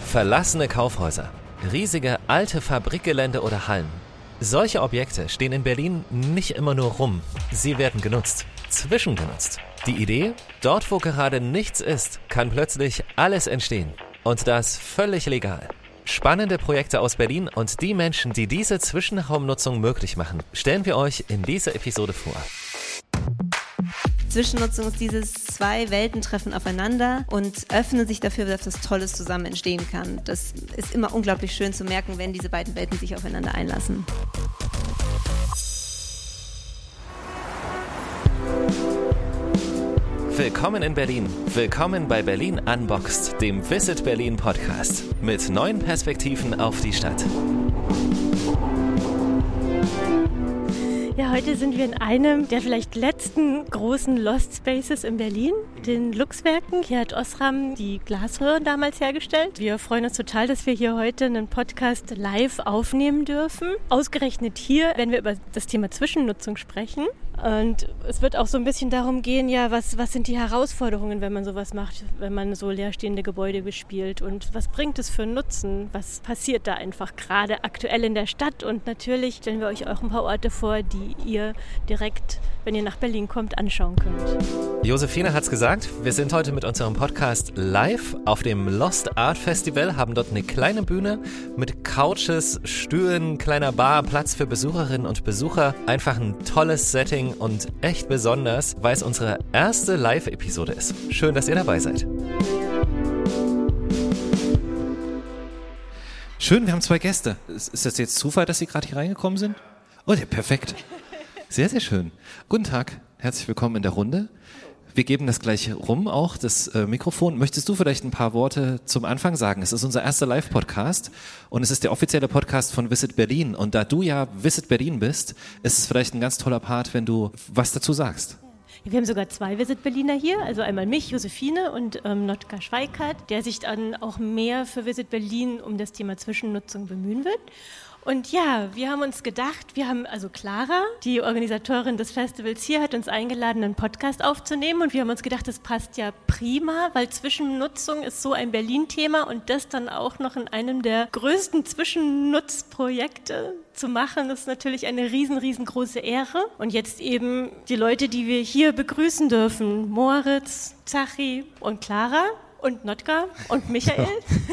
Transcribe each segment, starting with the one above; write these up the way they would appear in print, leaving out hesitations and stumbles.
Verlassene Kaufhäuser, riesige alte Fabrikgelände oder Hallen. Solche Objekte stehen in Berlin nicht immer nur rum. Sie werden genutzt, zwischengenutzt. Die Idee? Dort, wo gerade nichts ist, kann plötzlich alles entstehen. Und das völlig legal. Spannende Projekte aus Berlin und die Menschen, die diese Zwischenraumnutzung möglich machen, stellen wir euch in dieser Episode vor. Zwischennutzung ist dieses zwei Welten treffen aufeinander und öffnen sich dafür, dass was Tolles zusammen entstehen kann. Das ist immer unglaublich schön zu merken, wenn diese beiden Welten sich aufeinander einlassen. Willkommen in Berlin. Willkommen bei Berlin Unboxed, dem Visit Berlin Podcast. Mit neuen Perspektiven auf die Stadt. Ja, heute sind wir in einem der vielleicht letzten großen Lost Spaces in Berlin, den Luxwerken. Hier hat Osram die Glasröhren damals hergestellt. Wir freuen uns total, dass wir hier heute einen Podcast live aufnehmen dürfen. Ausgerechnet hier, wenn wir über das Thema Zwischennutzung sprechen. Und es wird auch so ein bisschen darum gehen, ja, was sind die Herausforderungen, wenn man sowas macht, wenn man so leerstehende Gebäude bespielt und was bringt es für einen Nutzen? Was passiert da einfach gerade aktuell in der Stadt? Und natürlich stellen wir euch auch ein paar Orte vor, die ihr direkt, wenn ihr nach Berlin kommt, anschauen könnt. Josephine hat's gesagt, wir sind heute mit unserem Podcast live auf dem Lost Art Festival, haben dort eine kleine Bühne mit Couches, Stühlen, kleiner Bar, Platz für Besucherinnen und Besucher. Einfach ein tolles Setting und echt besonders, weil es unsere erste Live-Episode ist. Schön, dass ihr dabei seid. Schön, wir haben zwei Gäste. Ist das jetzt Zufall, dass Sie gerade hier reingekommen sind? Oh, ja, perfekt. Sehr, sehr schön. Guten Tag, herzlich willkommen in der Runde. Wir geben das gleich rum, auch das Mikrofon. Möchtest du vielleicht ein paar Worte zum Anfang sagen? Es ist unser erster Live-Podcast und es ist der offizielle Podcast von Visit Berlin. Und da du ja Visit Berlin bist, ist es vielleicht ein ganz toller Part, wenn du was dazu sagst. Wir haben sogar zwei Visit Berliner hier, also einmal mich, Josephine, und Notka Schweikart, der sich dann auch mehr für Visit Berlin um das Thema Zwischennutzung bemühen wird. Und ja, wir haben uns gedacht, also Clara, die Organisatorin des Festivals hier, hat uns eingeladen, einen Podcast aufzunehmen und wir haben uns gedacht, das passt ja prima, weil Zwischennutzung ist so ein Berlin-Thema und das dann auch noch in einem der größten Zwischennutzprojekte zu machen, ist natürlich eine riesengroße Ehre. Und jetzt eben die Leute, die wir hier begrüßen dürfen, Moritz, Zachi und Clara. Und Notka und Michael.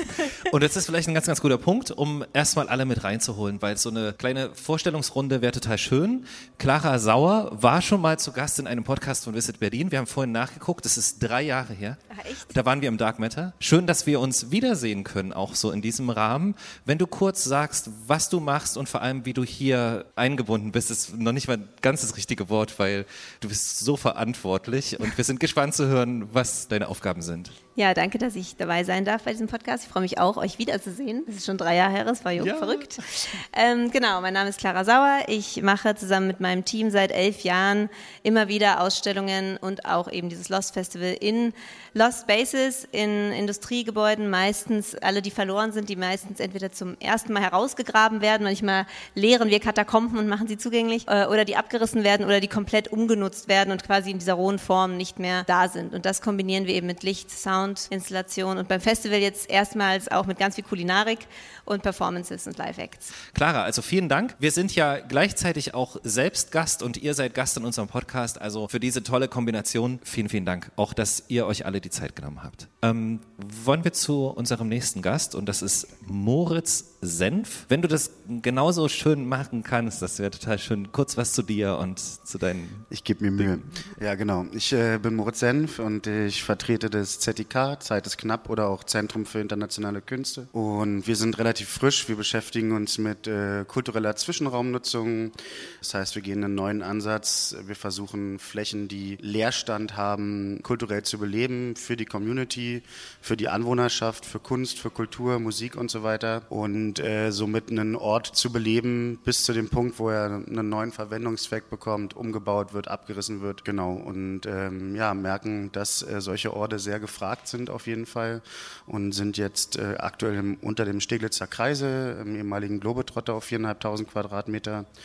Und das ist vielleicht ein ganz guter Punkt, um erstmal alle mit reinzuholen, weil so eine kleine Vorstellungsrunde wäre total schön. Clara Sauer war schon mal zu Gast in einem Podcast von Visit Berlin. Wir haben vorhin nachgeguckt, das ist 3 Jahre her. Ach, echt? Da waren wir im Dark Matter. Schön, dass wir uns wiedersehen können, auch so in diesem Rahmen. Wenn du kurz sagst, was du machst und vor allem, wie du hier eingebunden bist, ist noch nicht mal ganz das richtige Wort, weil du bist so verantwortlich und wir sind gespannt zu hören, was deine Aufgaben sind. Ja, danke, dass ich dabei sein darf bei diesem Podcast. Ich freue mich auch, euch wiederzusehen. Das ist schon 3 Jahre her, das war jung, ja. Verrückt. Genau, mein Name ist Clara Sauer. Ich mache zusammen mit meinem Team seit 11 Jahren immer wieder Ausstellungen und auch eben dieses Lost Festival in Lost Spaces, in Industriegebäuden, meistens alle, die verloren sind, die meistens entweder zum ersten Mal herausgegraben werden, manchmal leeren wir Katakomben und machen sie zugänglich, oder die abgerissen werden oder die komplett umgenutzt werden und quasi in dieser rohen Form nicht mehr da sind. Und das kombinieren wir eben mit Licht, Sound, Installation und beim Festival jetzt erstmals auch mit ganz viel Kulinarik und Performances und Live-Acts. Clara, also vielen Dank. Wir sind ja gleichzeitig auch selbst Gast und ihr seid Gast in unserem Podcast. Also für diese tolle Kombination vielen Dank. Auch, dass ihr euch alle die Zeit genommen habt. Wollen wir zu unserem nächsten Gast und das ist Moritz Senf. Wenn du das genauso schön machen kannst, das wäre total schön. Kurz was zu dir und zu deinen... Ich gebe mir Mühe. Ja, genau. Ich bin Moritz Senf und ich vertrete das ZIK, Zeit ist knapp, oder auch Zentrum für internationale Künste. Und wir sind relativ frisch. Wir beschäftigen uns mit kultureller Zwischenraumnutzung. Das heißt, wir gehen einen neuen Ansatz. Wir versuchen, Flächen, die Leerstand haben, kulturell zu beleben für die Community, für die Anwohnerschaft, für Kunst, für Kultur, Musik und so weiter. Und somit einen Ort zu beleben bis zu dem Punkt, wo er einen neuen Verwendungszweck bekommt, umgebaut wird, abgerissen wird. Genau. Und merken, dass solche Orte sehr gefragt sind auf jeden Fall und sind jetzt aktuell unter dem Steglitzer Kreise, im ehemaligen Globetrotter auf 4.500 Quadratmeter.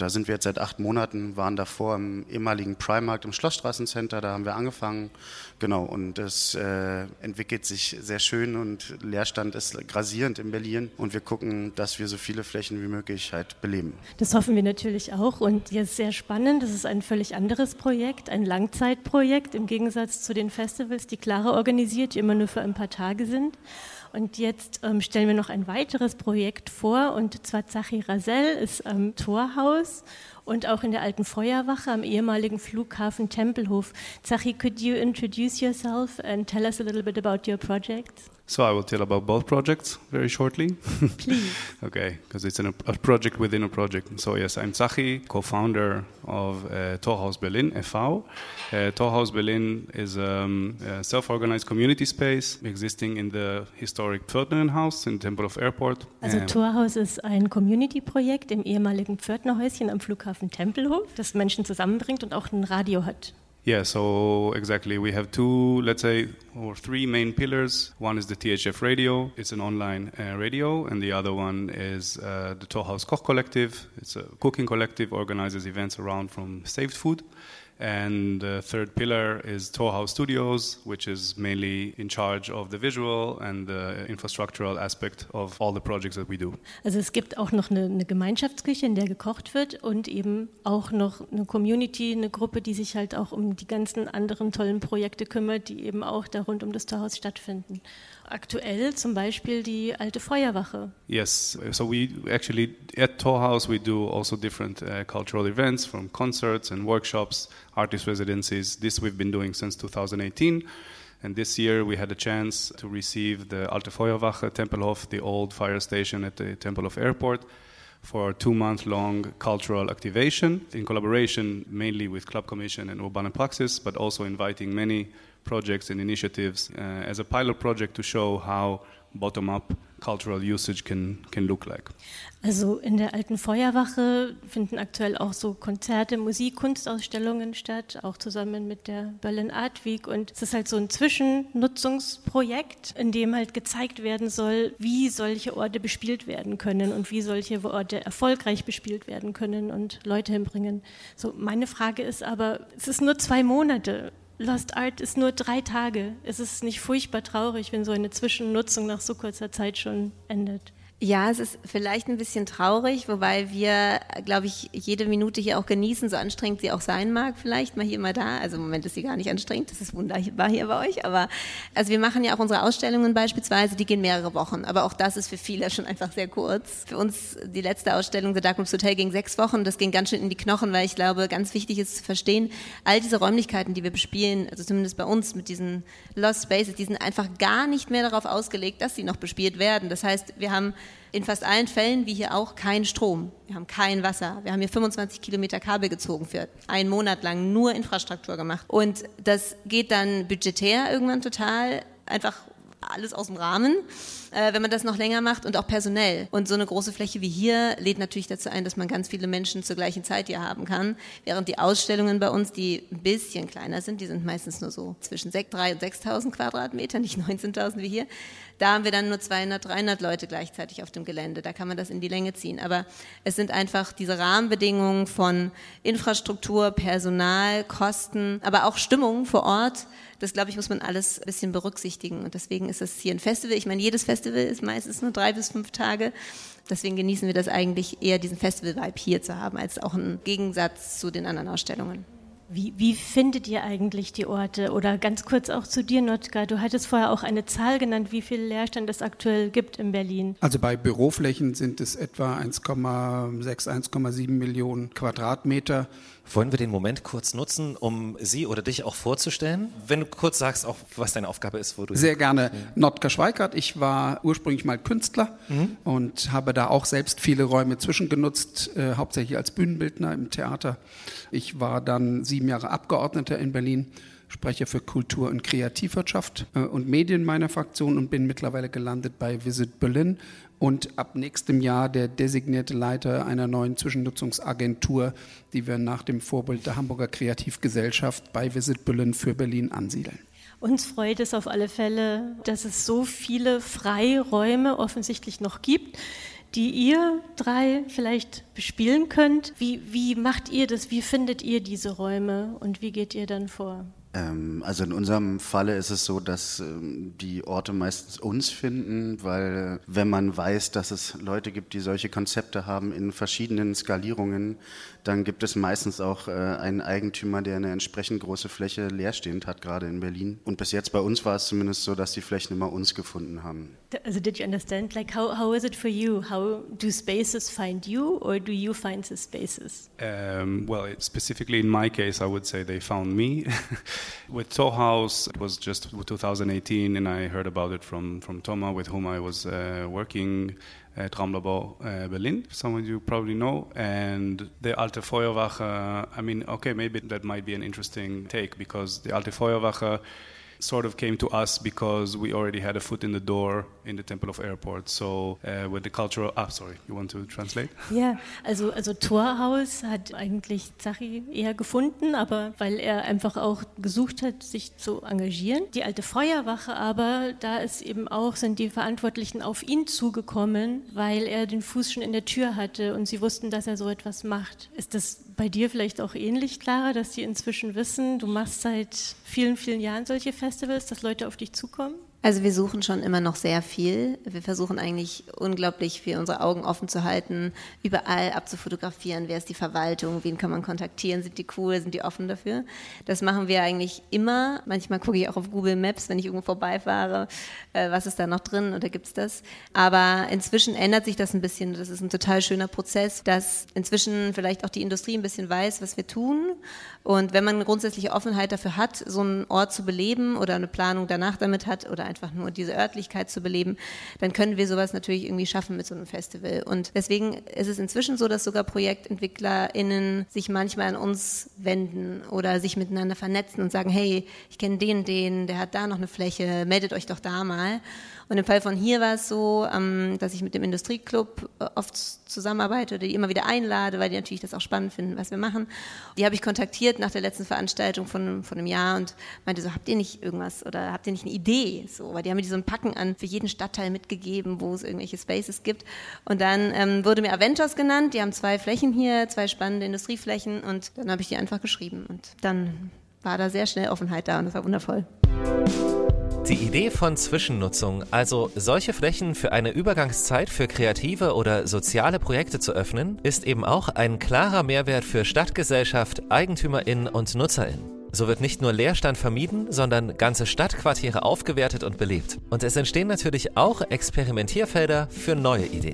da sind wir jetzt seit 8 Monaten, waren davor im ehemaligen Primark im Schlossstraßencenter, da haben wir angefangen. Genau, und das entwickelt sich sehr schön und Leerstand ist grassierend in Berlin und wir gucken, dass wir so viele Flächen wie möglich halt beleben. Das hoffen wir natürlich auch und jetzt sehr spannend, das ist ein völlig anderes Projekt, ein Langzeitprojekt im Gegensatz zu den Festivals, die Clara organisiert, die immer nur für ein paar Tage sind. Und jetzt stellen wir noch ein weiteres Projekt vor, und zwar Zachi Rasel ist am Torhaus und auch in der alten Feuerwache am ehemaligen Flughafen Tempelhof. Zachi, could you introduce yourself and tell us a little bit about your project? So I will tell about both projects very shortly. Please. Okay, because it's a project within a project. So yes, I'm Zachi, co-founder of Torhaus Berlin e.V. Torhaus Berlin is a self-organized community space existing in the historic Pförtnerenhaus in Tempelhof Airport. Also Torhaus ist ein Community-Projekt im ehemaligen Pförtnerhäuschen am Flughafen Tempelhof, das Menschen zusammenbringt und auch ein Radio hat. Yeah, so exactly. We have 2, let's say, or 3 main pillars. One is the THF radio. It's an online radio. And the other one is the Torhaus Koch Collective. It's a cooking collective, organizes events around from saved food. And the third pillar is Torhaus Studios, which is mainly in charge of the visual and the infrastructural aspect of all the projects that we do. Also es gibt auch noch eine Gemeinschaftsküche, in der gekocht wird, und eben auch noch eine Community, eine Gruppe, die sich halt auch um die ganzen anderen tollen Projekte kümmert, die eben auch da rund um das Torhaus stattfinden. Aktuell zum Beispiel die alte Feuerwache. Yes, so we actually at Torhaus we do also different cultural events, from concerts and workshops, artist residencies. This we've been doing since 2018. And this year we had a chance to receive the Alte Feuerwache Tempelhof, the old fire station at the Tempelhof Airport, for a 2-month-long cultural activation in collaboration mainly with Club Commission and Urbane Praxis, but also inviting many projects and initiatives as a pilot project to show how bottom-up cultural usage can look like. Also in der alten Feuerwache finden aktuell auch so Konzerte, Musik, Kunstausstellungen statt, auch zusammen mit der Berlin Art Week. Und es ist halt so ein Zwischennutzungsprojekt, in dem halt gezeigt werden soll, wie solche Orte bespielt werden können und wie solche Orte erfolgreich bespielt werden können und Leute hinbringen. So, meine Frage ist aber, es ist nur 2 Monate. Lost Art ist nur 3 Tage. Es ist nicht furchtbar traurig, wenn so eine Zwischennutzung nach so kurzer Zeit schon endet. Ja, es ist vielleicht ein bisschen traurig, wobei wir, glaube ich, jede Minute hier auch genießen, so anstrengend sie auch sein mag, vielleicht mal hier, mal da. Also im Moment ist sie gar nicht anstrengend, das ist wunderbar hier bei euch. Aber also wir machen ja auch unsere Ausstellungen beispielsweise, die gehen mehrere Wochen. Aber auch das ist für viele schon einfach sehr kurz. Für uns die letzte Ausstellung, The Darkrooms Hotel, ging 6 Wochen. Das ging ganz schön in die Knochen, weil ich glaube, ganz wichtig ist zu verstehen, all diese Räumlichkeiten, die wir bespielen, also zumindest bei uns mit diesen Lost Spaces, die sind einfach gar nicht mehr darauf ausgelegt, dass sie noch bespielt werden. Das heißt, wir haben in fast allen Fällen, wie hier auch, keinen Strom. Wir haben kein Wasser. Wir haben hier 25 Kilometer Kabel gezogen für 1 Monat lang, nur Infrastruktur gemacht. Und das geht dann budgetär irgendwann total einfach alles aus dem Rahmen, wenn man das noch länger macht, und auch personell. Und so eine große Fläche wie hier lädt natürlich dazu ein, dass man ganz viele Menschen zur gleichen Zeit hier haben kann. Während die Ausstellungen bei uns, die ein bisschen kleiner sind, die sind meistens nur so zwischen 3.000 und 6.000 Quadratmeter, nicht 19.000 wie hier. Da haben wir dann nur 200, 300 Leute gleichzeitig auf dem Gelände. Da kann man das in die Länge ziehen. Aber es sind einfach diese Rahmenbedingungen von Infrastruktur, Personal, Kosten, aber auch Stimmung vor Ort. Das, glaube ich, muss man alles ein bisschen berücksichtigen. Und deswegen ist es hier ein Festival. Ich meine, jedes Festival ist meistens nur 3 bis 5 Tage. Deswegen genießen wir das eigentlich eher, diesen Festival-Vibe hier zu haben, als auch einen Gegensatz zu den anderen Ausstellungen. Wie findet ihr eigentlich die Orte? Oder ganz kurz auch zu dir, Notka. Du hattest vorher auch eine Zahl genannt, wie viel Leerstand es aktuell gibt in Berlin. Also bei Büroflächen sind es etwa 1,6, 1,7 Millionen Quadratmeter. Wollen wir den Moment kurz nutzen, um Sie oder dich auch vorzustellen? Wenn du kurz sagst, auch was deine Aufgabe ist, wo du... Sehr gerne. Notka Schweikart. Ich war ursprünglich mal Künstler und habe da auch selbst viele Räume zwischengenutzt, hauptsächlich als Bühnenbildner im Theater. Ich war dann 7 Jahre Abgeordneter in Berlin, Sprecher für Kultur- und Kreativwirtschaft und Medien meiner Fraktion und bin mittlerweile gelandet bei Visit Berlin und ab nächstem Jahr der designierte Leiter einer neuen Zwischennutzungsagentur, die wir nach dem Vorbild der Hamburger Kreativgesellschaft bei Visit Berlin für Berlin ansiedeln. Uns freut es auf alle Fälle, dass es so viele Freiräume offensichtlich noch gibt, die ihr 3 vielleicht bespielen könnt. Wie macht ihr das? Wie findet ihr diese Räume und wie geht ihr dann vor? Also in unserem Falle ist es so, dass die Orte meistens uns finden, weil wenn man weiß, dass es Leute gibt, die solche Konzepte haben in verschiedenen Skalierungen, dann gibt es meistens auch einen Eigentümer, der eine entsprechend große Fläche leerstehend hat, gerade in Berlin. Und bis jetzt bei uns war es zumindest so, dass die Flächen immer uns gefunden haben. Also did you understand? Like how is it for you? How do spaces find you or do you find the spaces? Well, specifically in my case, I would say they found me. With Tohaus, it was just 2018 and I heard about it from Thomas, with whom I was working at Traumlabor Berlin, someone you probably know. And the Alte Feuerwache, I mean, okay, maybe that might be an interesting take because the Alte Feuerwache sort of came to us because we already had a foot in the door in the Temple of Airport. So with the cultural... sorry, you want to translate? Ja, also Torhaus hat eigentlich Zachi eher gefunden, aber weil er einfach auch gesucht hat, sich zu engagieren. Die Alte Feuerwache aber, da ist eben auch, sind die Verantwortlichen auf ihn zugekommen, weil er den Fuß schon in der Tür hatte und sie wussten, dass er so etwas macht. Ist das bei dir vielleicht auch ähnlich, Clara, dass die inzwischen wissen, du machst seit vielen, vielen Jahren solche Festivals, dass Leute auf dich zukommen? Also wir suchen schon immer noch sehr viel. Wir versuchen eigentlich unglaublich viel unsere Augen offen zu halten, überall abzufotografieren. Wer ist die Verwaltung? Wen kann man kontaktieren? Sind die cool? Sind die offen dafür? Das machen wir eigentlich immer. Manchmal gucke ich auch auf Google Maps, wenn ich irgendwo vorbeifahre, was ist da noch drin oder gibt's das? Aber inzwischen ändert sich das ein bisschen. Das ist ein total schöner Prozess, dass inzwischen vielleicht auch die Industrie ein bisschen weiß, was wir tun. Und wenn man eine grundsätzliche Offenheit dafür hat, so einen Ort zu beleben oder eine Planung danach damit hat oder einfach nur diese Örtlichkeit zu beleben, dann können wir sowas natürlich irgendwie schaffen mit so einem Festival. Und deswegen ist es inzwischen so, dass sogar ProjektentwicklerInnen sich manchmal an uns wenden oder sich miteinander vernetzen und sagen, hey, ich kenne den, der hat da noch eine Fläche, meldet euch doch da mal. Und im Fall von hier war es so, dass ich mit dem Industrieclub oft zusammenarbeite oder die immer wieder einlade, weil die natürlich das auch spannend finden, was wir machen. Die habe ich kontaktiert nach der letzten Veranstaltung von einem Jahr und meinte so, habt ihr nicht irgendwas oder habt ihr nicht eine Idee? So, weil die haben mir so ein Packen an für jeden Stadtteil mitgegeben, wo es irgendwelche Spaces gibt. Und dann wurde mir Aventos genannt, die haben 2 Flächen hier, 2 spannende Industrieflächen und dann habe ich die einfach geschrieben und dann war da sehr schnell Offenheit da und das war wundervoll. Die Idee von Zwischennutzung, also solche Flächen für eine Übergangszeit für kreative oder soziale Projekte zu öffnen, ist eben auch ein klarer Mehrwert für Stadtgesellschaft, EigentümerInnen und NutzerInnen. So wird nicht nur Leerstand vermieden, sondern ganze Stadtquartiere aufgewertet und belebt. Und es entstehen natürlich auch Experimentierfelder für neue Ideen.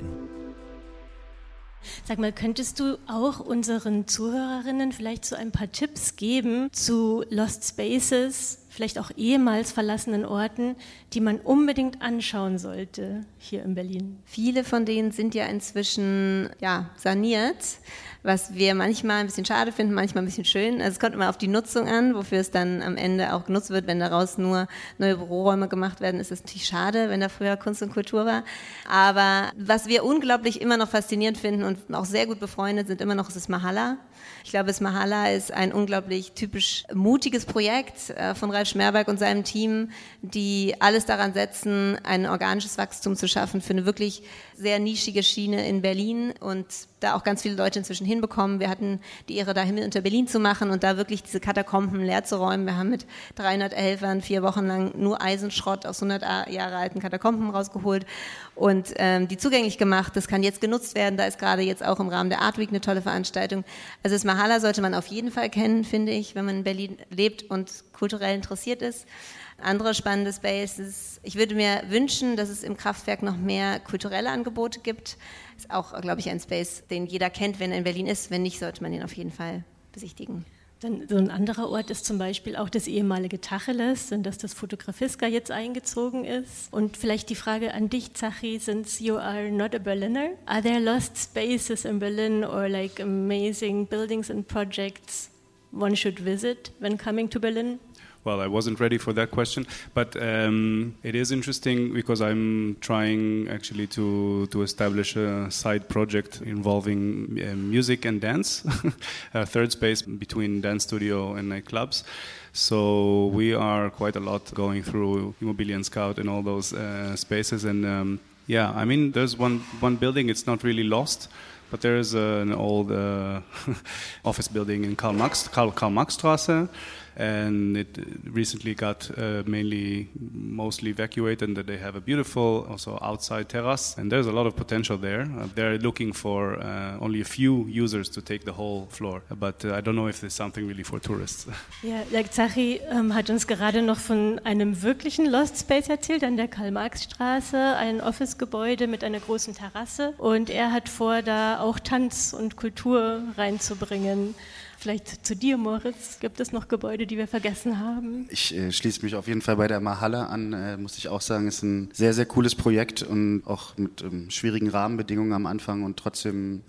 Sag mal, könntest du auch unseren Zuhörerinnen vielleicht so ein paar Tipps geben zu Lost Spaces, vielleicht auch ehemals verlassenen Orten, die man unbedingt anschauen sollte hier in Berlin? Viele von denen sind ja inzwischen saniert, was wir manchmal ein bisschen schade finden, manchmal ein bisschen schön. Also es kommt immer auf die Nutzung an, wofür es dann am Ende auch genutzt wird. Wenn daraus nur neue Büroräume gemacht werden, ist es natürlich schade, wenn da früher Kunst und Kultur war. Aber was wir unglaublich immer noch faszinierend finden und auch sehr gut befreundet sind, immer noch ist das Mahala. Ich glaube, das Mahala ist ein unglaublich typisch mutiges Projekt von Ralf Schmerberg und seinem Team, die alles daran setzen, ein organisches Wachstum zu schaffen für eine wirklich sehr nischige Schiene in Berlin und da auch ganz viele Leute inzwischen hinbekommen. Wir hatten die Ehre, da Himmel unter Berlin zu machen und da wirklich diese Katakomben leer zu räumen. Wir haben mit 300 Helfern 4 Wochen lang nur Eisenschrott aus 100 Jahre alten Katakomben rausgeholt und die zugänglich gemacht. Das kann jetzt genutzt werden. Da ist gerade jetzt auch im Rahmen der Art Week eine tolle Veranstaltung. Also das Mahala sollte man auf jeden Fall kennen, finde ich, wenn man in Berlin lebt und kulturell interessiert ist. Andere spannende Spaces. Ich würde mir wünschen, dass es im Kraftwerk noch mehr kulturelle Angebote gibt. Ist auch, glaube ich, ein Space, den jeder kennt, wenn er in Berlin ist. Wenn nicht, sollte man ihn auf jeden Fall besichtigen. Dann so ein anderer Ort ist zum Beispiel auch das ehemalige Tacheles, in das Fotografiska jetzt eingezogen ist. Und vielleicht die Frage an dich, Zachi, since you are not a Berliner, are there lost spaces in Berlin or like amazing buildings and projects one should visit when coming to Berlin? Well, I wasn't ready for that question, but it is interesting because I'm trying actually to establish a side project involving music and dance, a third space between dance studio and nightclubs. So we are quite a lot going through Immobilien Scout and all those spaces, and Yeah, I mean, there's one building, it's not really lost, but there is an old office building in Karl-Marx-Straße, and it recently got mostly evacuated, and they have a beautiful also outside terrace, and there's a lot of potential there. They're looking for only a few users to take the whole floor, but I don't know if there's something really for tourists. Ja, Zachi hat uns gerade noch von einem wirklichen Lost Space erzählt, an der Karl-Marx-Straße, ein Office-Gebäude mit einer großen Terrasse, und er hat vor, da auch Tanz und Kultur reinzubringen. Vielleicht zu dir, Moritz, gibt es noch Gebäude, die wir vergessen haben? Ich schließe mich auf jeden Fall bei der Mahalle an, muss ich auch sagen. Ist ein sehr, sehr cooles Projekt und auch mit schwierigen Rahmenbedingungen am Anfang und trotzdem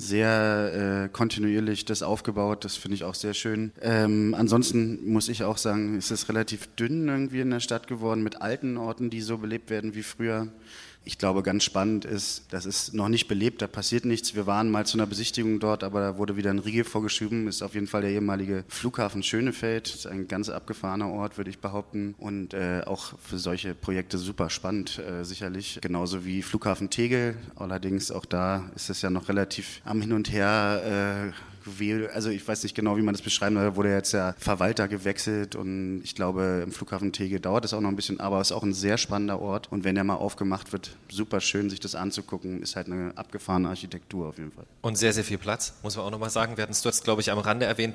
sehr kontinuierlich das aufgebaut. Das finde ich auch sehr schön. Ansonsten muss ich auch sagen, ist es relativ dünn irgendwie in der Stadt geworden mit alten Orten, die so belebt werden wie früher. Ich glaube, ganz spannend ist, das ist noch nicht belebt, da passiert nichts. Wir waren mal zu einer Besichtigung dort, aber da wurde wieder ein Riegel vorgeschoben. Ist auf jeden Fall der ehemalige Flughafen Schönefeld. Das ist ein ganz abgefahrener Ort, würde ich behaupten. Und auch für solche Projekte super spannend, sicherlich. Genauso wie Flughafen Tegel. Allerdings auch da ist es ja noch relativ am Hin und Her. Also ich weiß nicht genau, wie man das beschreiben soll, da wurde jetzt der Verwalter gewechselt und ich glaube, im Flughafen Tegel dauert es auch noch ein bisschen, aber es ist auch ein sehr spannender Ort und wenn der mal aufgemacht wird, super schön, sich das anzugucken, ist halt eine abgefahrene Architektur auf jeden Fall. Und sehr, sehr viel Platz, muss man auch nochmal sagen. Wir hatten es jetzt, glaube ich, am Rande erwähnt,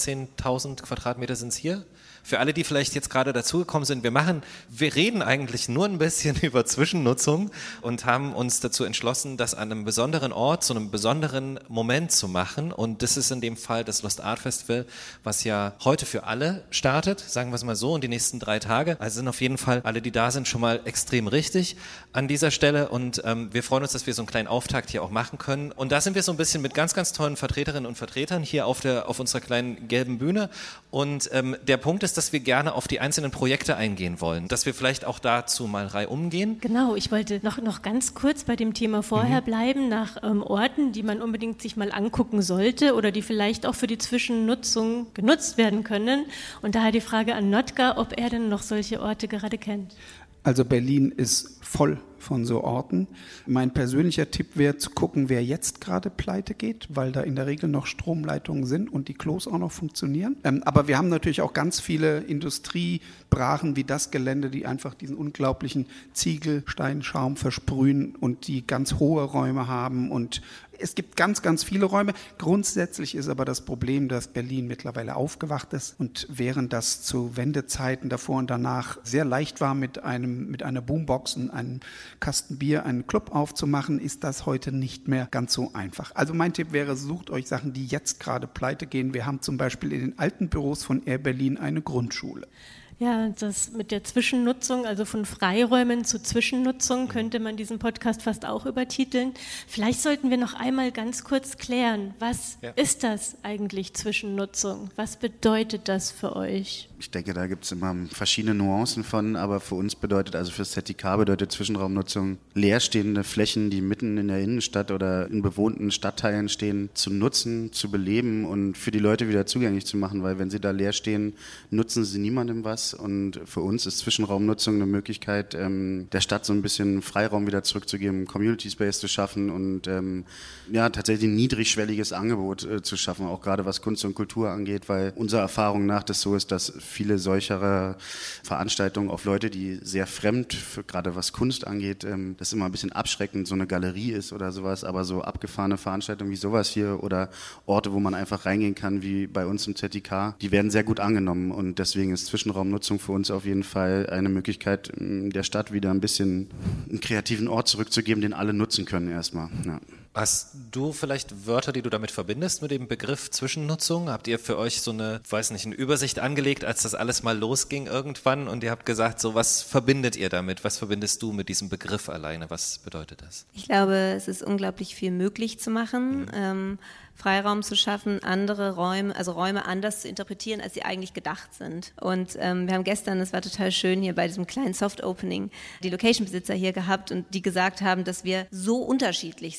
19.000 Quadratmeter sind es hier. Für alle, die vielleicht jetzt gerade dazugekommen sind, wir reden eigentlich nur ein bisschen über Zwischennutzung und haben uns dazu entschlossen, das an einem besonderen Ort, zu einem besonderen Moment zu machen. Und das ist in dem Fall das Lost Art Festival, was ja heute für alle startet, sagen wir es mal so, und die nächsten 3 Tage. Also sind auf jeden Fall alle, die da sind, schon mal extrem richtig an dieser Stelle. Und wir freuen uns, dass wir so einen kleinen Auftakt hier auch machen können. Und da sind wir so ein bisschen mit ganz, ganz tollen Vertreterinnen und Vertretern hier auf unserer kleinen gelben Bühne. Und der Punkt ist, dass wir gerne auf die einzelnen Projekte eingehen wollen, dass wir vielleicht auch dazu mal reihum gehen. Genau, ich wollte noch ganz kurz bei dem Thema vorher bleiben, nach Orten, die man unbedingt sich mal angucken sollte oder die vielleicht auch für die Zwischennutzung genutzt werden können. Und daher die Frage an Notka, ob er denn noch solche Orte gerade kennt. Also Berlin ist voll von so Orten. Mein persönlicher Tipp wäre zu gucken, wer jetzt gerade pleite geht, weil da in der Regel noch Stromleitungen sind und die Klos auch noch funktionieren. Aber wir haben natürlich auch ganz viele Industriebrachen wie das Gelände, die einfach diesen unglaublichen Ziegelsteinschaum versprühen und die ganz hohe Räume haben und es gibt ganz, ganz viele Räume. Grundsätzlich ist aber das Problem, dass Berlin mittlerweile aufgewacht ist und während das zu Wendezeiten davor und danach sehr leicht war, mit einer Boombox und einem Kasten Bier einen Club aufzumachen, ist das heute nicht mehr ganz so einfach. Also mein Tipp wäre, sucht euch Sachen, die jetzt gerade pleite gehen. Wir haben zum Beispiel in den alten Büros von Air Berlin eine Grundschule. Ja, das mit der Zwischennutzung, also von Freiräumen zu Zwischennutzung, könnte man diesen Podcast fast auch übertiteln. Vielleicht sollten wir noch einmal ganz kurz klären, was ist das eigentlich Zwischennutzung? Was bedeutet das für euch? Ich denke, da gibt es immer verschiedene Nuancen von, aber für uns bedeutet, also fürs ZTK bedeutet Zwischenraumnutzung leerstehende Flächen, die mitten in der Innenstadt oder in bewohnten Stadtteilen stehen, zu nutzen, zu beleben und für die Leute wieder zugänglich zu machen, weil wenn sie da leer stehen, nutzen sie niemandem was und für uns ist Zwischenraumnutzung eine Möglichkeit, der Stadt so ein bisschen Freiraum wieder zurückzugeben, Community Space zu schaffen und tatsächlich ein niedrigschwelliges Angebot zu schaffen, auch gerade was Kunst und Kultur angeht, weil unserer Erfahrung nach das so ist, dass viele solcher Veranstaltungen auf Leute, die sehr fremd, gerade was Kunst angeht, das immer ein bisschen abschreckend so eine Galerie ist oder sowas, aber so abgefahrene Veranstaltungen wie sowas hier oder Orte, wo man einfach reingehen kann, wie bei uns im ZTK, die werden sehr gut angenommen und deswegen ist Zwischenraumnutzung für uns auf jeden Fall eine Möglichkeit, der Stadt wieder ein bisschen einen kreativen Ort zurückzugeben, den alle nutzen können erstmal. Ja. Hast du vielleicht Wörter, die du damit verbindest mit dem Begriff Zwischennutzung? Habt ihr für euch so eine Übersicht angelegt, als das alles mal losging irgendwann und ihr habt gesagt, so was verbindet ihr damit? Was verbindest du mit diesem Begriff alleine? Was bedeutet das? Ich glaube, es ist unglaublich viel möglich zu machen. Freiraum zu schaffen, andere Räume, also Räume anders zu interpretieren, als sie eigentlich gedacht sind. Und wir haben gestern, das war total schön, hier bei diesem kleinen Soft-Opening, die Location-Besitzer hier gehabt und die gesagt haben, dass wir so unterschiedlich sind, auch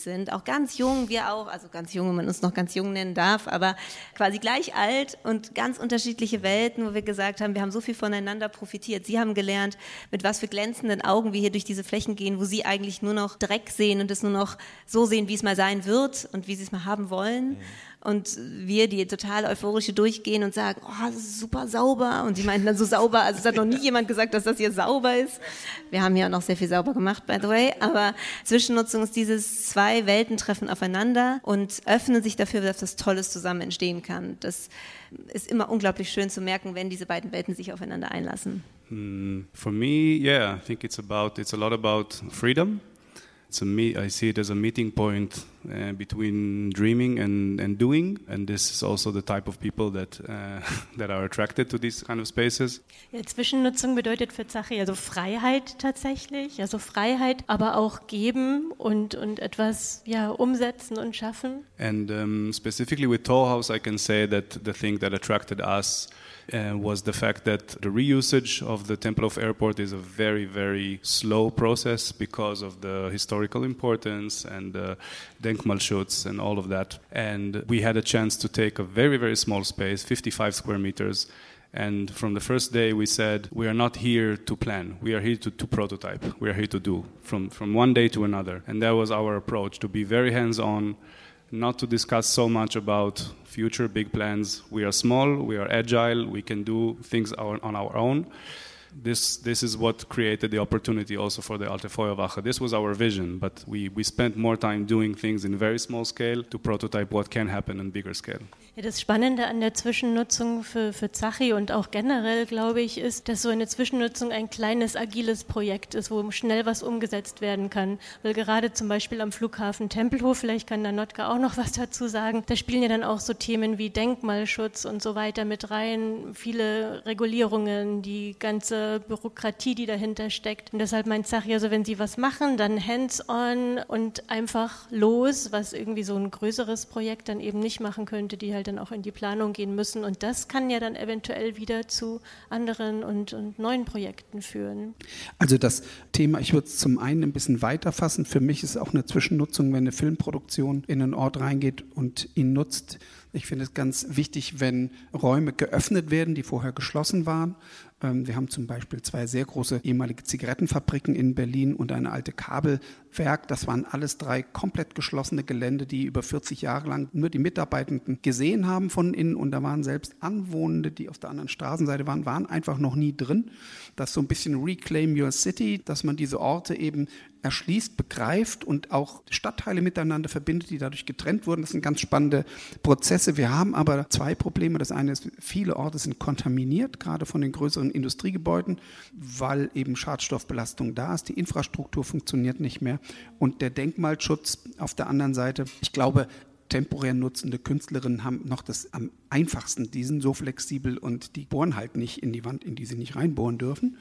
auch ganz jung, wir auch, also ganz jung, wenn man uns noch ganz jung nennen darf, aber quasi gleich alt und ganz unterschiedliche Welten, wo wir gesagt haben, wir haben so viel voneinander profitiert. Sie haben gelernt, mit was für glänzenden Augen wir hier durch diese Flächen gehen, wo Sie eigentlich nur noch Dreck sehen und es nur noch so sehen, wie es mal sein wird und wie Sie es mal haben wollen. Und wir, die total euphorische durchgehen und sagen, oh, das ist super sauber. Und sie meinten dann so sauber, also es hat noch nie jemand gesagt, dass das hier sauber ist. Wir haben hier auch noch sehr viel sauber gemacht, by the way. Aber Zwischennutzung ist dieses zwei Welten treffen aufeinander und öffnen sich dafür, dass das Tolles zusammen entstehen kann. Das ist immer unglaublich schön zu merken, wenn diese beiden Welten sich aufeinander einlassen. For me, yeah, I think it's a lot about freedom. I see it as a meeting point between dreaming and doing, and this is also the type of people that are attracted to these kind of spaces. Ja, Zwischennutzung bedeutet für Zachi also Freiheit tatsächlich, also Freiheit, aber auch geben und etwas umsetzen und schaffen. And specifically with Toll House, I can say that the thing that attracted us was the fact that the reusage of the Tempelhof Airport is a very, very slow process because of the historical importance and the Denkmalschutz and all of that. And we had a chance to take a very, very small space, 55 square meters. And from the first day we said, we are not here to plan. We are here to prototype. We are here to do from one day to another. And that was our approach, to be very hands-on, not to discuss so much about future big plans. We are small, we are agile, we can do things on our own. This is what created the opportunity also for the Alte Feuerwache. This was our vision, but we spent more time doing things in very small scale to prototype what can happen in bigger scale. Ja, das Spannende an der Zwischennutzung für Zachi und auch generell, glaube ich, ist, dass so eine Zwischennutzung ein kleines, agiles Projekt ist, wo schnell was umgesetzt werden kann. Weil gerade zum Beispiel am Flughafen Tempelhof, vielleicht kann da Notka auch noch was dazu sagen, da spielen ja dann auch so Themen wie Denkmalschutz und so weiter mit rein, viele Regulierungen, die ganze Bürokratie, die dahinter steckt. Und deshalb meint Zachi, also wenn Sie was machen, dann hands-on und einfach los, was irgendwie so ein größeres Projekt dann eben nicht machen könnte, die halt dann auch in die Planung gehen müssen. Und das kann ja dann eventuell wieder zu anderen und neuen Projekten führen. Also das Thema, ich würde es zum einen ein bisschen weiter fassen. Für mich ist es auch eine Zwischennutzung, wenn eine Filmproduktion in einen Ort reingeht und ihn nutzt. Ich finde es ganz wichtig, wenn Räume geöffnet werden, die vorher geschlossen waren. Wir haben zum Beispiel 2 sehr große ehemalige Zigarettenfabriken in Berlin und eine alte Kabelwerk. Das waren alles 3 komplett geschlossene Gelände, die über 40 Jahre lang nur die Mitarbeitenden gesehen haben von innen. Und da waren selbst Anwohnende, die auf der anderen Straßenseite waren einfach noch nie drin. Das ist so ein bisschen Reclaim Your City, dass man diese Orte eben erschließt, begreift und auch Stadtteile miteinander verbindet, die dadurch getrennt wurden. Das sind ganz spannende Prozesse. Wir haben aber 2 Probleme. Das eine ist, viele Orte sind kontaminiert, gerade von den größeren Industriegebäuden, weil eben Schadstoffbelastung da ist. Die Infrastruktur funktioniert nicht mehr. Und der Denkmalschutz auf der anderen Seite, ich glaube, temporär nutzende Künstlerinnen haben noch das am einfachsten. Die sind so flexibel und die bohren halt nicht in die Wand, in die sie nicht reinbohren dürfen.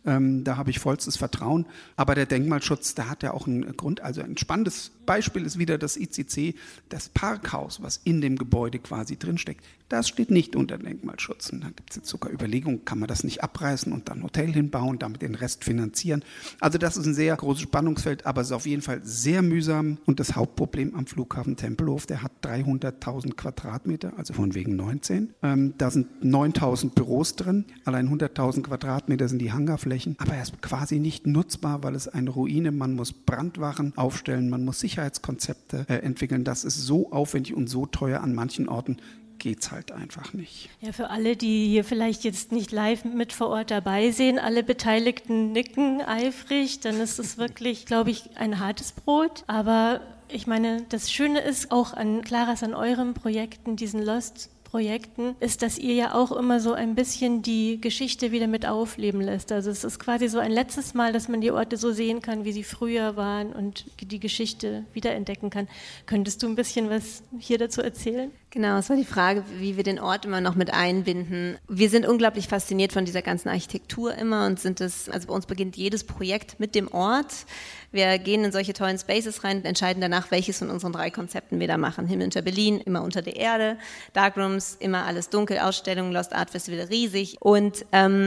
Da habe ich vollstes Vertrauen. Aber der Denkmalschutz, da hat ja auch einen Grund. Also ein spannendes Beispiel ist wieder das ICC, das Parkhaus, was in dem Gebäude quasi drinsteckt. Das steht nicht unter Denkmalschutz. Und da gibt es jetzt sogar Überlegungen, kann man das nicht abreißen und dann ein Hotel hinbauen, damit den Rest finanzieren. Also das ist ein sehr großes Spannungsfeld, aber es ist auf jeden Fall sehr mühsam. Und das Hauptproblem am Flughafen Tempelhof, der hat 300.000 Quadratmeter, also von wegen 19. Da sind 9.000 Büros drin. Allein 100.000 Quadratmeter sind die Hangarflächen. Aber er ist quasi nicht nutzbar, weil es eine Ruine, man muss Brandwachen aufstellen, man muss Sicherheitskonzepte entwickeln. Das ist so aufwendig und so teuer an manchen Orten. Geht's halt einfach nicht. Ja, für alle, die hier vielleicht jetzt nicht live mit vor Ort dabei sehen, alle Beteiligten nicken eifrig, dann ist es wirklich, glaube ich, ein hartes Brot. Aber ich meine, das Schöne ist auch an Claras, an euren Projekten, diesen Lost-Projekten, ist, dass ihr ja auch immer so ein bisschen die Geschichte wieder mit aufleben lässt. Also es ist quasi so ein letztes Mal, dass man die Orte so sehen kann, wie sie früher waren und die Geschichte wiederentdecken kann. Könntest du ein bisschen was hier dazu erzählen? Genau, es war die Frage, wie wir den Ort immer noch mit einbinden. Wir sind unglaublich fasziniert von dieser ganzen Architektur immer und also bei uns beginnt jedes Projekt mit dem Ort. Wir gehen in solche tollen Spaces rein und entscheiden danach, welches von unseren 3 Konzepten wir da machen. Himmel unter Berlin, immer unter der Erde, Darkrooms, immer alles dunkel, Ausstellungen, Lost Art Festival riesig und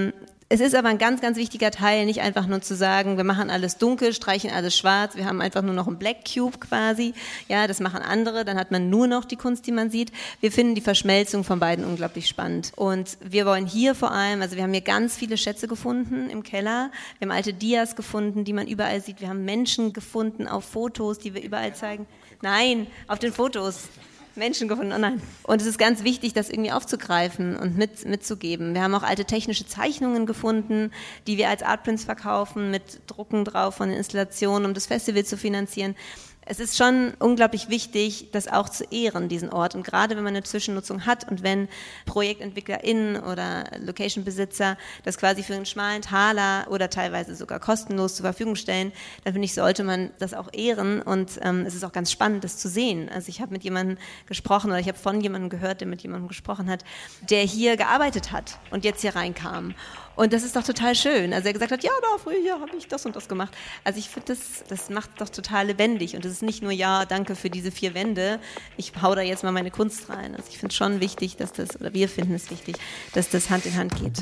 Es ist aber ein ganz, ganz wichtiger Teil, nicht einfach nur zu sagen, wir machen alles dunkel, streichen alles schwarz, wir haben einfach nur noch einen Black Cube quasi. Ja, das machen andere, dann hat man nur noch die Kunst, die man sieht. Wir finden die Verschmelzung von beiden unglaublich spannend. Und wir wollen hier vor allem, also wir haben hier ganz viele Schätze gefunden im Keller. Wir haben alte Dias gefunden, die man überall sieht. Wir haben Menschen gefunden auf Fotos, die wir überall zeigen. Nein, auf den Fotos. Menschen gefunden, oh nein. Und es ist ganz wichtig, das irgendwie aufzugreifen und mitzugeben. Wir haben auch alte technische Zeichnungen gefunden, die wir als Artprints verkaufen, mit Drucken drauf von den Installationen, um das Festival zu finanzieren. Es ist schon unglaublich wichtig, das auch zu ehren, diesen Ort. Und gerade wenn man eine Zwischennutzung hat und wenn ProjektentwicklerInnen oder Location-Besitzer das quasi für einen schmalen Taler oder teilweise sogar kostenlos zur Verfügung stellen, dann finde ich, sollte man das auch ehren. Und es ist auch ganz spannend, das zu sehen. Also ich habe mit jemandem gesprochen oder ich habe von jemandem gehört, der mit jemandem gesprochen hat, der hier gearbeitet hat und jetzt hier reinkam. Und das ist doch total schön. Also er gesagt hat, ja, da früher habe ich das und das gemacht. Also ich finde, das macht doch total lebendig. Und es ist nicht nur, ja, danke für diese 4 Wände, ich hau da jetzt mal meine Kunst rein. Also ich finde es schon wichtig, dass das, oder wir finden es wichtig, dass das Hand in Hand geht.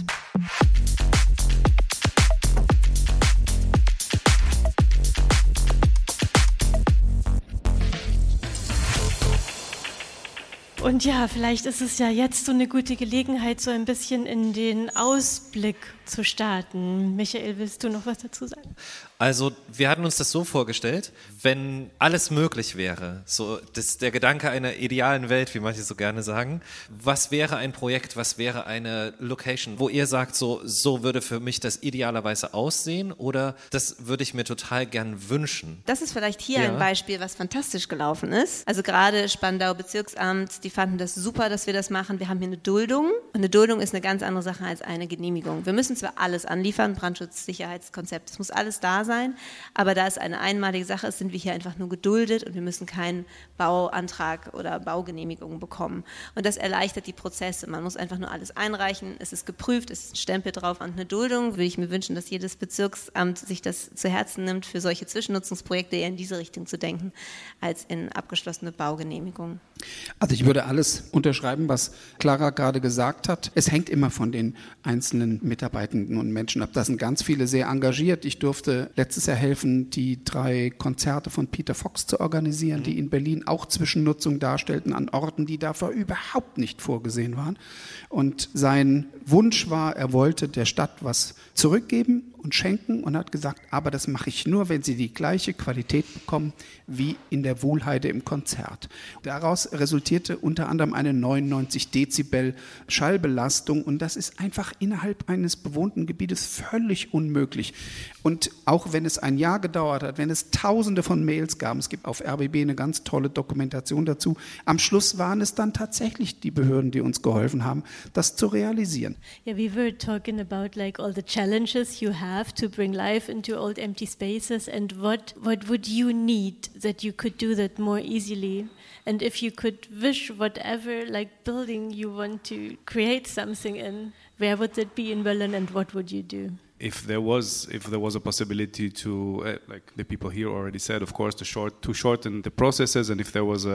Und ja, vielleicht ist es ja jetzt so eine gute Gelegenheit, so ein bisschen in den Ausblick zu starten. Michael, willst du noch was dazu sagen? Also wir hatten uns das so vorgestellt, wenn alles möglich wäre, so der Gedanke einer idealen Welt, wie manche so gerne sagen, was wäre ein Projekt, was wäre eine Location, wo ihr sagt, so würde für mich das idealerweise aussehen oder das würde ich mir total gern wünschen? Das ist vielleicht hier ein Beispiel, was fantastisch gelaufen ist. Also gerade Spandau Bezirksamt, die fanden das super, dass wir das machen. Wir haben hier eine Duldung und eine Duldung ist eine ganz andere Sache als eine Genehmigung. Wir müssen zwar alles anliefern, Brandschutz, Sicherheitskonzept, es muss alles da sein, aber da es eine einmalige Sache ist, sind wir hier einfach nur geduldet und wir müssen keinen Bauantrag oder Baugenehmigung bekommen. Und das erleichtert die Prozesse. Man muss einfach nur alles einreichen, es ist geprüft, es ist ein Stempel drauf an eine Duldung. Würde ich mir wünschen, dass jedes Bezirksamt sich das zu Herzen nimmt, für solche Zwischennutzungsprojekte eher in diese Richtung zu denken, als in abgeschlossene Baugenehmigungen. Also ich würde alles unterschreiben, was Clara gerade gesagt hat. Es hängt immer von den einzelnen Mitarbeitenden und Menschen ab. Da sind ganz viele sehr engagiert. Ich durfte letztes Jahr helfen, die 3 Konzerte von Peter Fox zu organisieren, die in Berlin auch Zwischennutzung darstellten an Orten, die dafür überhaupt nicht vorgesehen waren. Und sein Wunsch war, er wollte der Stadt was zurückgeben und schenken und hat gesagt, aber das mache ich nur, wenn Sie die gleiche Qualität bekommen wie in der Wohlheide im Konzert. Daraus resultierte unter anderem eine 99 Dezibel Schallbelastung und das ist einfach innerhalb eines bewohnten Gebietes völlig unmöglich. Und auch wenn es ein Jahr gedauert hat, wenn es Tausende von Mails gab, es gibt auf RBB eine ganz tolle Dokumentation dazu, am Schluss waren es dann tatsächlich die Behörden, die uns geholfen haben, das zu realisieren. Yeah, we were talking about like all the challenges you have to bring life into old empty spaces and what would you need that you could do that more easily? And if you could wish whatever like building you want to create something in, where would that be in Berlin and what would you do? If there was a possibility to, like the people here already said, of course, to shorten the processes, and if there was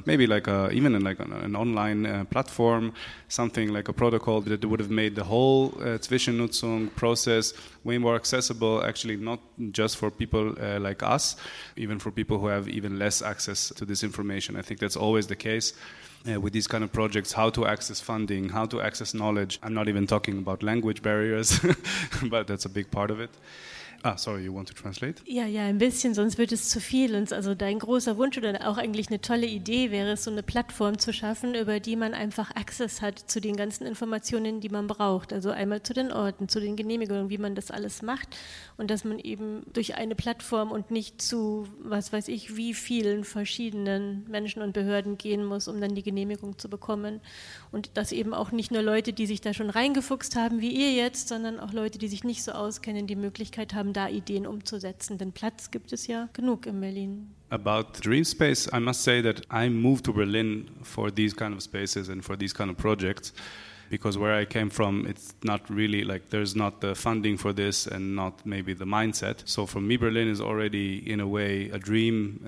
even an online platform, something like a protocol that would have made the whole Zwischennutzung process way more accessible, actually not just for people like us, even for people who have even less access to this information. I think that's always the case. With these kind of projects, how to access funding, how to access knowledge. I'm not even talking about language barriers, but that's a big part of it. Sorry, you want to translate? Ja, ein bisschen, sonst wird es zu viel. Und also dein großer Wunsch oder auch eigentlich eine tolle Idee wäre es, so eine Plattform zu schaffen, über die man einfach Access hat zu den ganzen Informationen, die man braucht. Also einmal zu den Orten, zu den Genehmigungen, wie man das alles macht und dass man eben durch eine Plattform und nicht zu, was weiß ich, wie vielen verschiedenen Menschen und Behörden gehen muss, um dann die Genehmigung zu bekommen. Und dass eben auch nicht nur Leute, die sich da schon reingefuchst haben, wie ihr jetzt, sondern auch Leute, die sich nicht so auskennen, die Möglichkeit haben, da Ideen umzusetzen, denn Platz gibt es ja genug in Berlin. About Dreamspace, I must say that I moved to Berlin for these kind of spaces and for these kind of projects because where I came from, it's not really like there's not the funding for this and not maybe the mindset. So for me, Berlin is already in a way a dream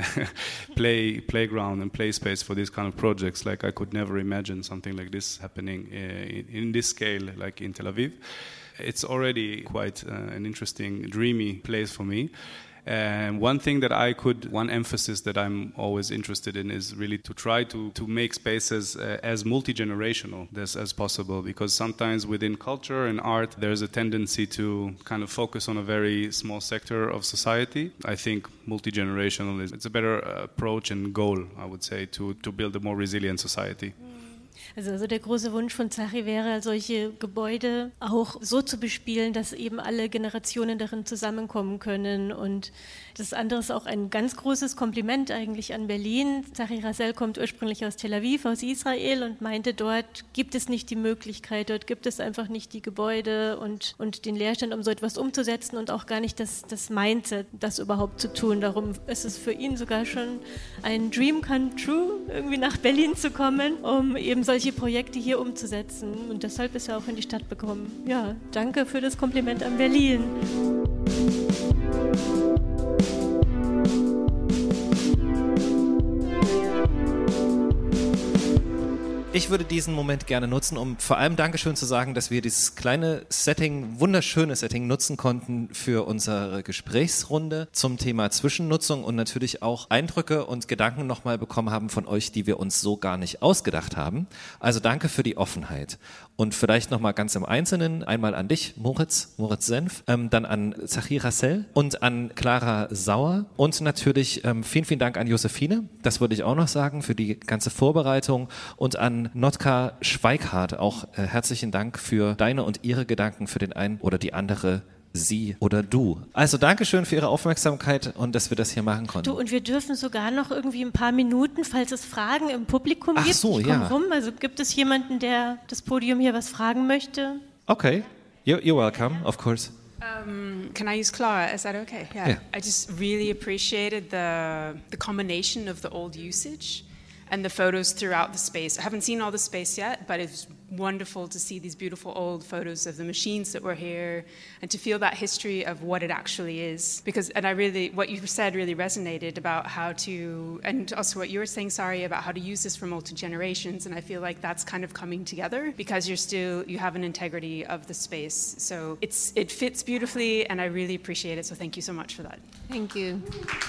playground and play space for these kind of projects. Like I could never imagine something like this happening in this scale, like in Tel Aviv. it's already quite an interesting, dreamy place for me. And one emphasis that I'm always interested in is really to try to make spaces as multi-generational as possible, because sometimes within culture and art there's a tendency to kind of focus on a very small sector of society. I think multi-generational it's a better approach and goal, I would say, to build a more resilient society. Also der große Wunsch von Tsachi wäre, solche Gebäude auch so zu bespielen, dass eben alle Generationen darin zusammenkommen können. Und das andere ist auch ein ganz großes Kompliment eigentlich an Berlin. Tsachi Rassel kommt ursprünglich aus Tel Aviv, aus Israel, und meinte, dort gibt es nicht die Möglichkeit, dort gibt es einfach nicht die Gebäude und den Leerstand, um so etwas umzusetzen, und auch gar nicht das Mindset, das überhaupt zu tun. Darum ist es für ihn sogar schon ein Dream come true, irgendwie nach Berlin zu kommen, um eben solche Projekte hier umzusetzen, und deshalb ist er auch in die Stadt gekommen. Ja, danke für das Kompliment an Berlin. Ich würde diesen Moment gerne nutzen, um vor allem Dankeschön zu sagen, dass wir dieses kleine Setting, wunderschöne Setting nutzen konnten für unsere Gesprächsrunde zum Thema Zwischennutzung und natürlich auch Eindrücke und Gedanken nochmal bekommen haben von euch, die wir uns so gar nicht ausgedacht haben. Also danke für die Offenheit. Und vielleicht nochmal ganz im Einzelnen, einmal an dich, Moritz Senf, dann an Tsachi Rassel und an Clara Sauer und natürlich vielen, vielen Dank an Josephine, das würde ich auch noch sagen, für die ganze Vorbereitung, und an Notka Schweikart auch herzlichen Dank für deine und ihre Gedanken für den einen oder die andere, sie oder du. Also Dankeschön für Ihre Aufmerksamkeit und dass wir das hier machen konnten. Du, und wir dürfen sogar noch irgendwie ein paar Minuten, falls es Fragen im Publikum gibt. Ach so, ich komm rum. Also gibt es jemanden, der das Podium hier was fragen möchte? Okay, you're welcome, of course. Can I use Clara? Is that okay? Yeah. I just really appreciated the combination of the old usage and the photos throughout the space. I haven't seen all the space yet, but it's wonderful to see these beautiful old photos of the machines that were here and to feel that history of what it actually is. What you said really resonated about how to, and also what you were saying, Sari, about how to use this for multi-generations, and I feel like that's kind of coming together because you have an integrity of the space. So it fits beautifully, and I really appreciate it, so thank you so much for that. Thank you.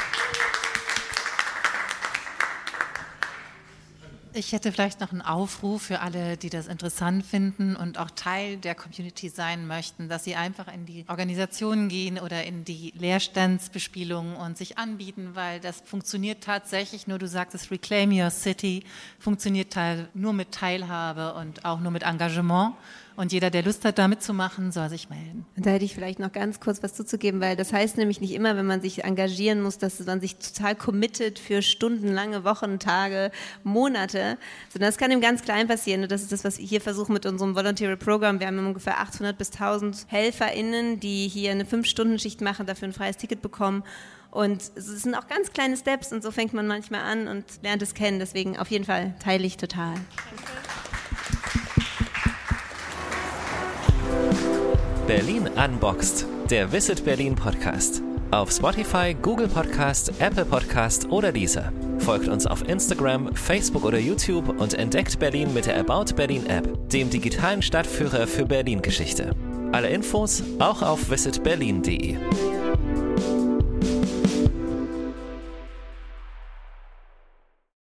Ich hätte vielleicht noch einen Aufruf für alle, die das interessant finden und auch Teil der Community sein möchten, dass sie einfach in die Organisationen gehen oder in die Leerstandsbespielung und sich anbieten, weil das funktioniert tatsächlich nur, du sagtest Reclaim Your City, funktioniert nur mit Teilhabe und auch nur mit Engagement. Und jeder, der Lust hat, da mitzumachen, soll sich melden. Und da hätte ich vielleicht noch ganz kurz was zuzugeben, weil das heißt nämlich nicht immer, wenn man sich engagieren muss, dass man sich total committet für stundenlange Wochen, Tage, Monate, sondern das kann im ganz Kleinen passieren. Und das ist das, was ich hier versuche mit unserem Voluntary Program. Wir haben ungefähr 800 bis 1000 HelferInnen, die hier eine 5-Stunden-Schicht machen, dafür ein freies Ticket bekommen. Und es sind auch ganz kleine Steps und so fängt man manchmal an und lernt es kennen. Deswegen auf jeden Fall teile ich total. Berlin Unboxed, der Visit Berlin Podcast. Auf Spotify, Google Podcast, Apple Podcast oder Deezer. Folgt uns auf Instagram, Facebook oder YouTube und entdeckt Berlin mit der About Berlin App, dem digitalen Stadtführer für Berlin-Geschichte. Alle Infos auch auf visitberlin.de.